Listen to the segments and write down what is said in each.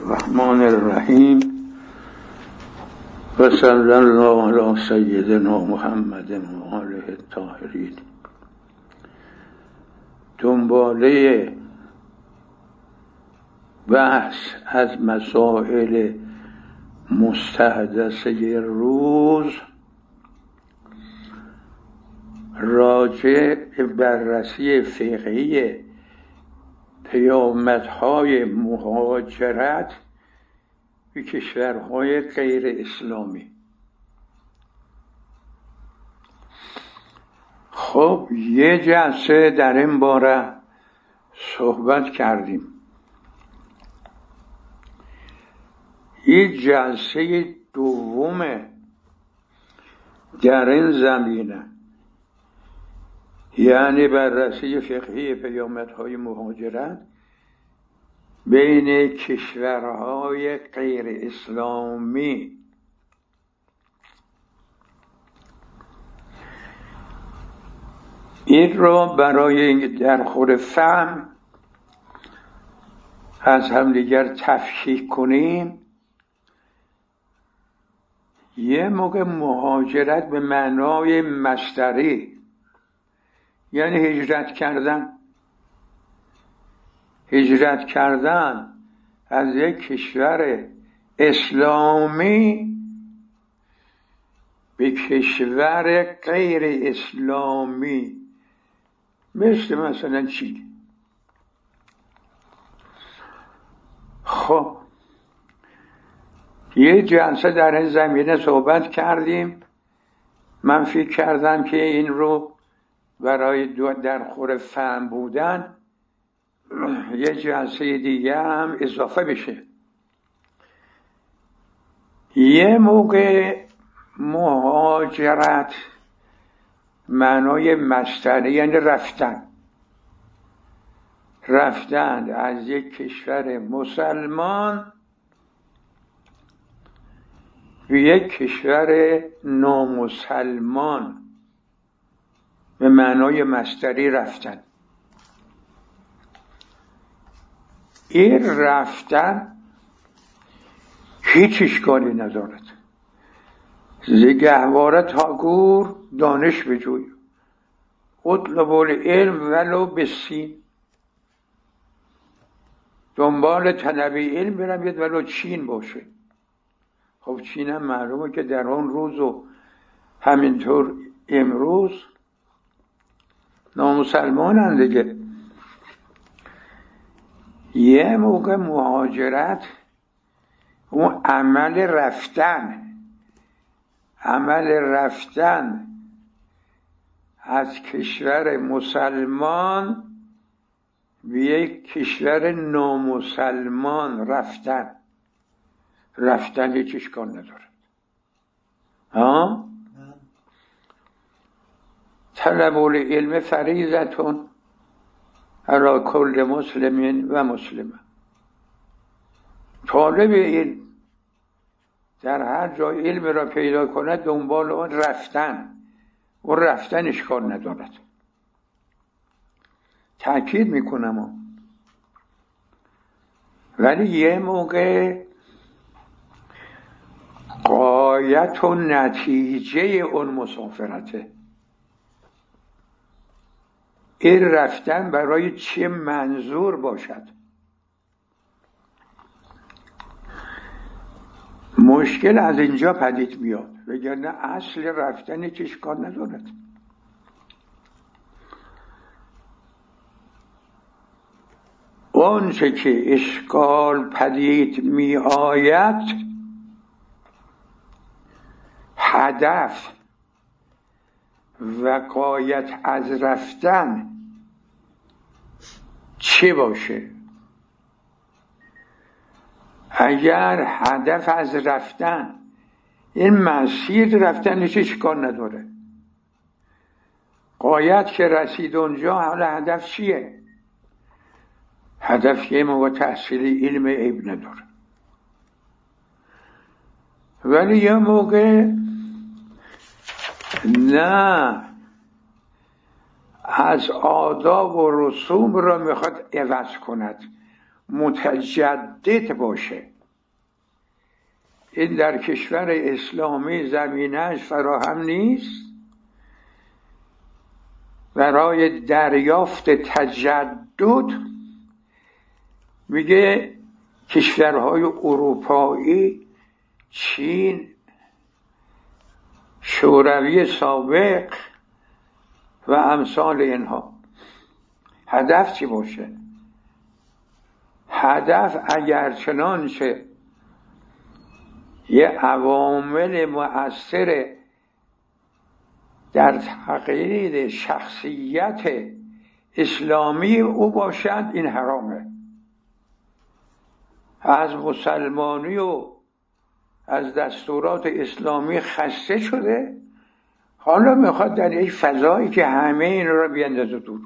الرحمن الرحیم و صلی الله علی سیدنا محمد و آله الطاهرین. دنباله بحث از مسائل مستحدثه روز راجع به بررسی فقهی پیامدهای مهاجرت به کشورهای غیر اسلامی. خب یه جلسه در این باره صحبت کردیم. این جلسه دومه در این زمینه، یعنی بررسی فقهی پیامدهای مهاجرت بین کشورهای غیر اسلامی. این را برای درخور فهم از همدیگر تفکیک کنیم، یه موقع مهاجرت به معنای مصدری، یعنی هجرت کردن از یک کشور اسلامی به کشور غیر اسلامی، مثلا چی؟ خب یه جلسه در این زمینه صحبت کردیم. من فکر کردم که این رو برای درخور فهم بودن یه جلسه دیگه هم اضافه بشه. یه موقع مهاجرت معنای مصدری، یعنی رفتن از یک کشور مسلمان به یک کشور نامسلمان، به معنای مصدری رفتن. این رفتن هیچ اشکالی ندارد. ز گهواره تا گور دانش بجوی، اطلب العلم ولو بالصین. دنبال طلب علم برید ولو چین باشه. خب چین هم معلومه که در آن روز و همینطور امروز نامسلمانند دیگه. یه موقع مهاجرت اون عمل رفتن از کشور مسلمان به یک کشور نامسلمان، رفتن هیچ اشکال ندارد. طلب العلم فریضة علی کل مسلم و مسلمه. طالب علم در هر جای علم را پیدا کند دنبال اون رفتن اشکال ندارد. تأکید میکنم. ولی یه موقع غایت و نتیجه اون مسافرته، این رفتن برای چه منظور باشد، مشکل از اینجا پدید میاد. وگرنه اصل رفتن هیچ اشکال ندارد. اونچه که اشکال پدید می آید هدف و غایت از رفتن چه باشه. اگر هدف از رفتن این مسیر رفتن هیچ اشکال نداره، غایت که رسید اونجا، حالا هدف چیه؟ هدف یه موقع تحصیل علم عیب نداره. ولی یه موقع نه، از آداب و رسوم را میخواد عوض کند، متجدد باشه. این در کشور اسلامی زمینه‌اش فراهم نیست برای دریافت تجدد. میگه کشورهای اروپایی، چین، شوروی سابق و امثال اینها. هدف چی باشه؟ هدف اگر چنانچه یه عوامل مؤثر در تغییر شخصیت اسلامی او باشد، این حرامه. از مسلمانی و از دستورات اسلامی خسته شده، حالا میخواد در یک فضایی که همه این را بیندازه دور.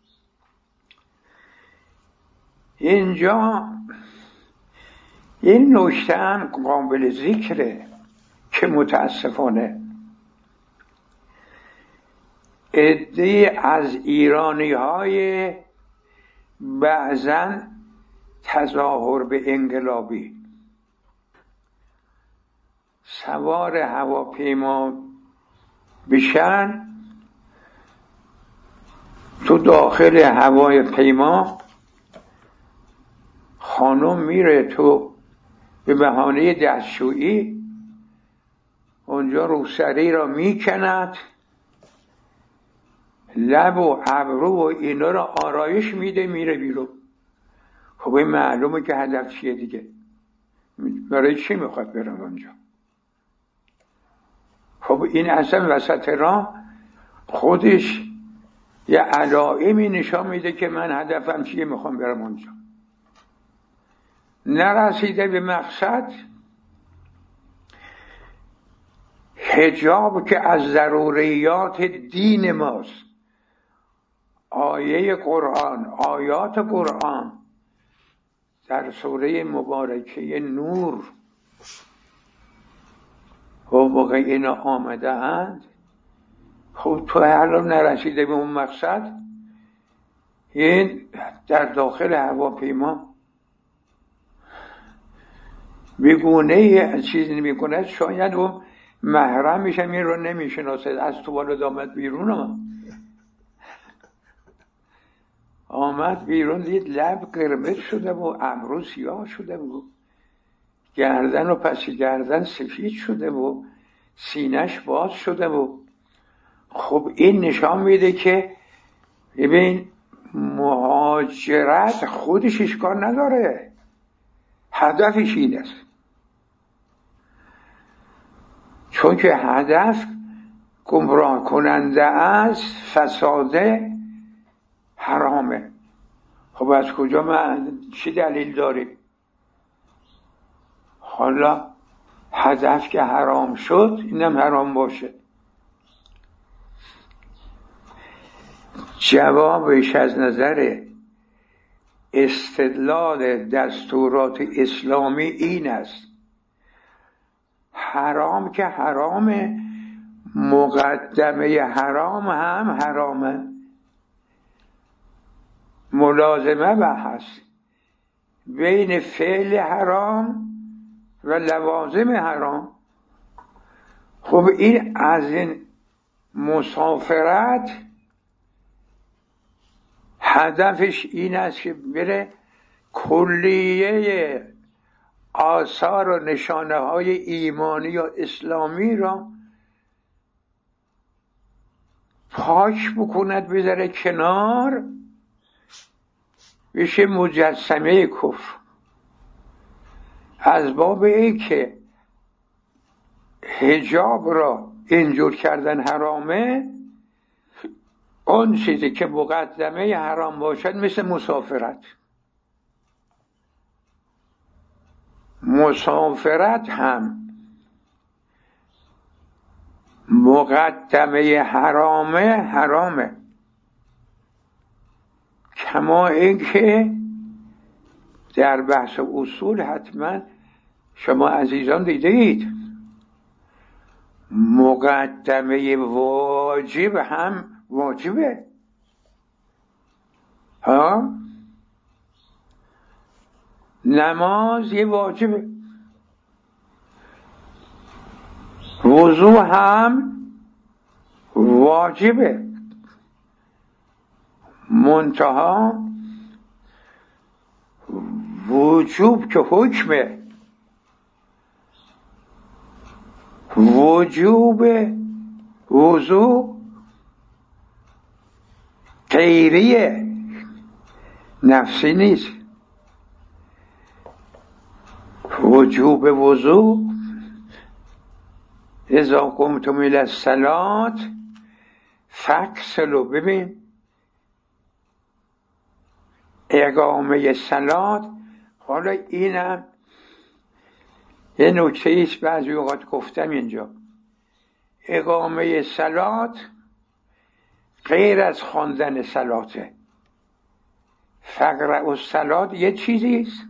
اینجا این نکته هم قابل ذکره که متاسفانه عده‌ای از ایرانی های بعضاً تظاهر به انقلابی سوار هواپیما بشن، تو داخل هواپیما خانم میره تو به بهانه دستشویی، اونجا روسری را میکند، لب و ابرو و اینا را آرایش میده، میره بیرون. خب این معلومه که هدف چیه دیگه، برای چی میخواد برم اونجا؟ خب این اصلا وسط راه خودش یه علائمی نشان میده که من هدفم چیه، میخوام برم اونجا. نرسیده به مقصد، حجاب که از ضروریات دین ماست، آیه قرآن، آیات قرآن در سوره مبارکه نور و موقع اینا آمده اند. خب تو الان نرسیده به اون مقصد، این در داخل هواپیما بیگونه چیزی نمی‌کند، شاید اون محرم میشه، این رو نمیشناسه، از تو بالا آمد بیرون، آمد بیرون دید لب قرمز شده و ابرو سیاه شده و گردن و پس گردن سفید شده و سینه‌اش باز شده و خب این نشان میده که ببین مهاجرت خودش اشکال نداره، هدفش این است. چون که هدف گمراه کننده است، فساده، حرامه. خب از کجا من چی دلیل داریم؟ حالا هدف که حرام شد، اینم حرام باشه. جوابش از نظر استدلال دستورات اسلامی این است: حرام که حرامه، مقدمه حرام هم حرامه. ملازمه بحث بین فعل حرام و لوازم حرام. خب این از این مسافرت هدفش این است که بره کلیه آثار و نشانه های ایمانی و اسلامی را پاک بکند، بذاره کنار، بشه مجسمه کفر. از باب این که حجاب را اینجور کردن حرامه، اون چیزی که مقدمه حرام باشد مثل مسافرت. مسافرت هم مقدمه حرامه، کما اینکه در بحث اصول حتما شما عزیزان دیدید مقدمه واجب هم واجبه. نماز یه واجبه، وضو هم واجبه، منتها وجوب که حکمه، وجوب وضو غیریه، نفسی نیست. وجوب وضو اذا قمتم الی الصلاة فاغسلوا، ببین اقامه صلات. حالا اینم یه نکته ایست بعضی اوقات گفتم اینجا، اقامه صلات غیر از خواندن صلاته. فقرأ الصلات یه چیزیست،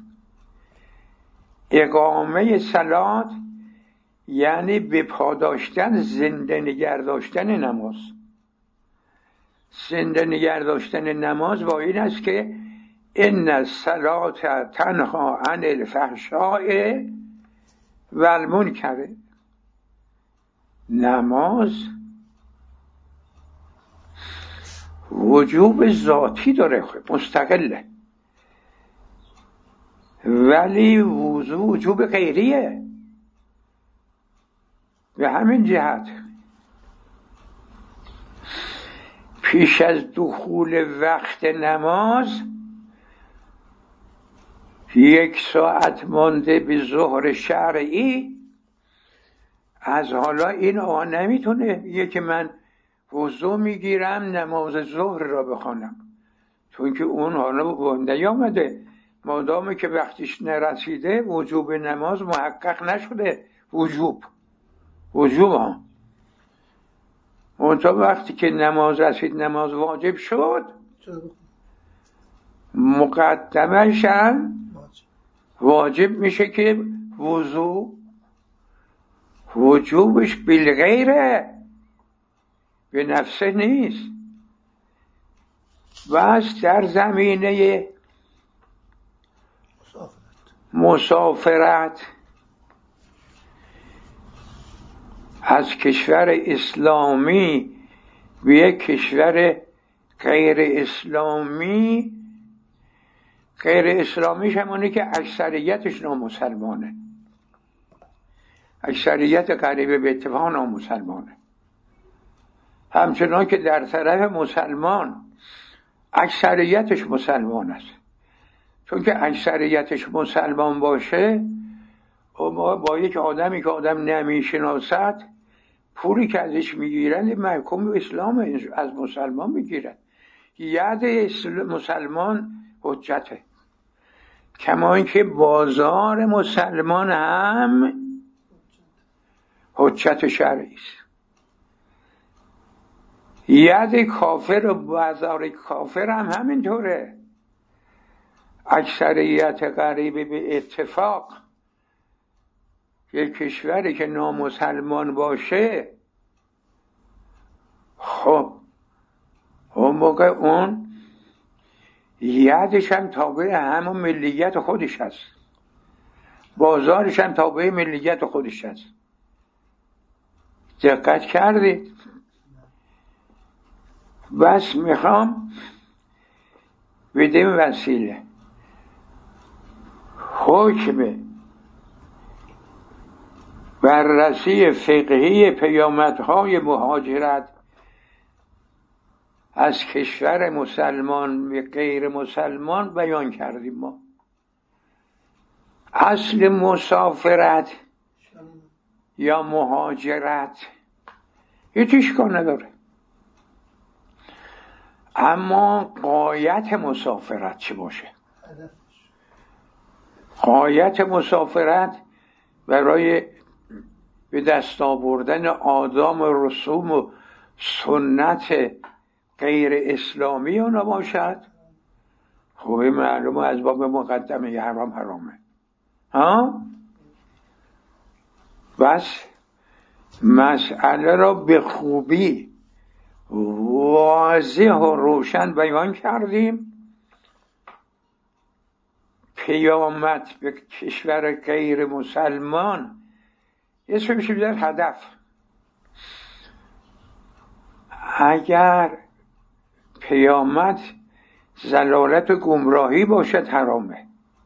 اقامه صلات یعنی به پا داشتن، زنده نگه داشتن نماز. زنده نگه داشتن نماز با این است که ان الصلاة تنها عن الفحشاء و المنکر. نماز وجوب ذاتی داره، مستقله، ولی وجوب غیریه. به همین جهت پیش از دخول وقت نماز 1 ساعت مانده به ظهر شرعی، از حالا این آقا نمیتونه بگه که من وضو میگیرم نماز ظهر را بخوانم، چون که اون حالا نیامده. مادامی که وقتش نرسیده وجوب نماز محقق نشده. وجوب ها منتها وقتی که نماز رسید، نماز واجب شد، مقدمش هم واجب میشه که وضو وجوبش بالغیره، به نفسه نیست. بس در زمینه مسافرت از کشور اسلامی به یک کشور غیر اسلامی، غیر اسلامیش همونه که اکثریتش نامسلمانه، اکثریت قریب به اتفاق نامسلمانه، همچنان که در طرف مسلمان اکثریتش مسلمان است. چون که اکثریتش مسلمان باشه، ما با یک آدمی که آدم نمیشناسد پولی که ازش میگیرن محکوم اسلام از مسلمان میگیرن. ید مسلمان حجته، کما اینکه بازار مسلمان هم حجت شرعی است. ید کافر و بازار کافر هم همینطوره. اکثریت قریب به اتفاق یک کشوری که نامسلمان باشه، خب اون موقع اون یدش هم تابع همون ملیت خودش هست، بازارش هم تابع ملیت خودش هست. دقت کردید؟ بس میخوام بدین وسیله حکم بررسی فقهی پیامدهای مهاجرت از کشور مسلمان به غیر مسلمان بیان کردیم. ما اصل مسافرت یا مهاجرت هیچ اشکال نداره، اما غایت مسافرت چی باشه؟ غایت مسافرت برای به دست آوردن آداب و رسوم و سنت غیر اسلامی اونا باشد. خوبه معلومه از باب مقدمه حرامه. بس مسئله را به خوبی واضح و روشن بیان کردیم. پیامد به کشور غیر مسلمان اسمش بیدن هدف، اگر پیامت ضلالت و گمراهی باشد حرامه.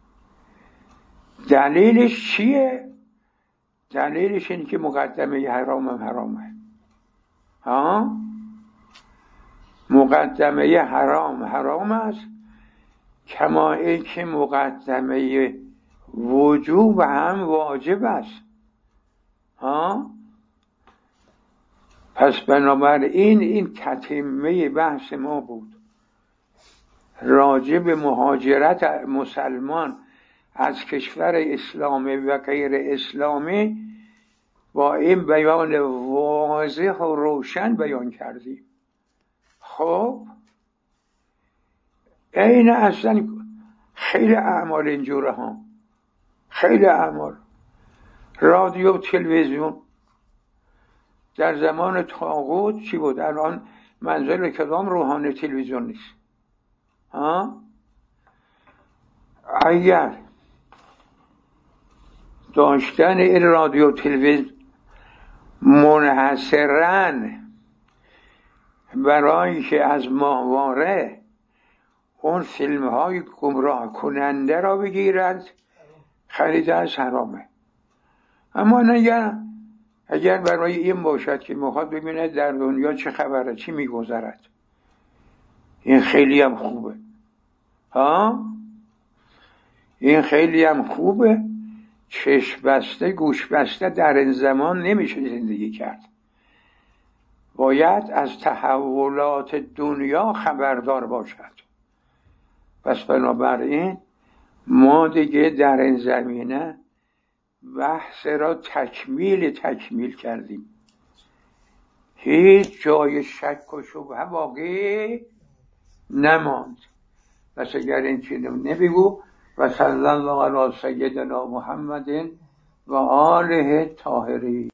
دلیلش چیه؟ دلیلش اینه که مقدمه حرامه. مقدمه حرام است، کما اینکه مقدمه وجوب هم واجب است. پس بنابراین این تتمه بحث ما بود راجع به مهاجرت مسلمان از کشور اسلامی و غیر اسلامی. با این بیان واضح و روشن بیان کردیم. خب این اصلا خیلی اعمال اینجوره ها، خیلی اعمال. رادیو تلویزیون در زمان طاغوت چی بود؟ الان منزل کدام روحانی تلویزیون نیست. اگر داشتن این رادیو تلویزیون منحصراً برای که از ماهواره اون فیلم های گمراه کننده را بگیرد، خرید از حرامه. اما اگر برای این باشد که میخواد ببینه در دنیا چه خبره، چی میگذرد، این خیلی هم خوبه. این خیلی هم خوبه. چشم بسته گوش بسته در این زمان نمیشه زندگی کرد. باید از تحولات دنیا خبردار باشد. پس بنابراین ما دیگه در این زمینه بحث را تکمیل کردیم. هیچ جای شک و شبهه باقی نماند. پس اگر این چیزی نبگو و صلی الله علی سیدنا محمد و آله طاهرین.